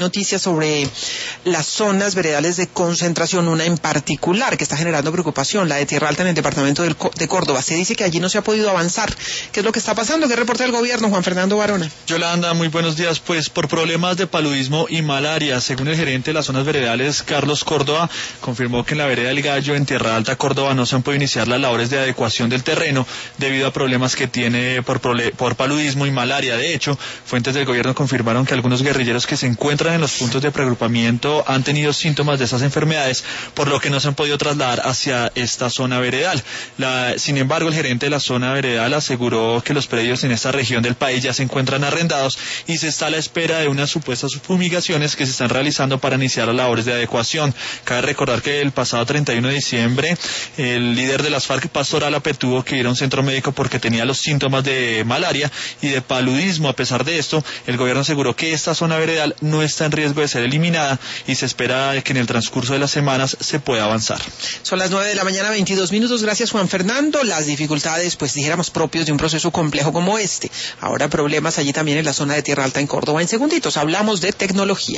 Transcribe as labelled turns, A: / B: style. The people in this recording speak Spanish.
A: Noticias sobre las zonas veredales de concentración, una en particular que está generando preocupación, la de Tierra Alta en el departamento de Córdoba. Se dice que allí no se ha podido avanzar. ¿Qué es lo que está pasando? ¿Qué reporta el gobierno, Juan Fernando Barona?
B: Yolanda, muy buenos días. Pues por problemas de paludismo y malaria, según el gerente de las zonas veredales, Carlos Córdoba, confirmó que en la vereda del Gallo, en Tierra Alta, Córdoba, no se han podido iniciar las labores de adecuación del terreno debido a problemas que tiene por paludismo y malaria. De hecho, fuentes del gobierno confirmaron que algunos guerrilleros que se encuentran en los puntos de preagrupamiento han tenido síntomas de esas enfermedades, por lo que no se han podido trasladar hacia esta zona veredal. Sin embargo, el gerente de la zona veredal aseguró que los predios en esta región del país ya se encuentran arrendados y se está a la espera de unas supuestas fumigaciones que se están realizando para iniciar las labores de adecuación. Cabe recordar que el pasado 31 de diciembre, el líder de las FARC, Pastor Álape, tuvo que ir a un centro médico porque tenía los síntomas de malaria y de paludismo. A pesar de esto, el gobierno aseguró que esta zona veredal no está en riesgo de ser eliminada y se espera que en el transcurso de las semanas se pueda avanzar.
A: Son las 9 de la mañana, 22 minutos. Gracias, Juan Fernando. Las dificultades, pues dijéramos, propios de un proceso complejo como este. Ahora problemas allí también en la zona de Tierra Alta en Córdoba. En segunditos hablamos de tecnología.